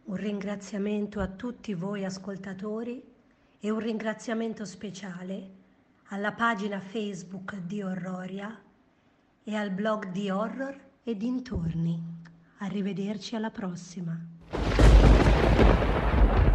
Un ringraziamento a tutti voi ascoltatori e un ringraziamento speciale alla pagina Facebook di Horroria e al blog di Horror e dintorni. Arrivederci alla prossima.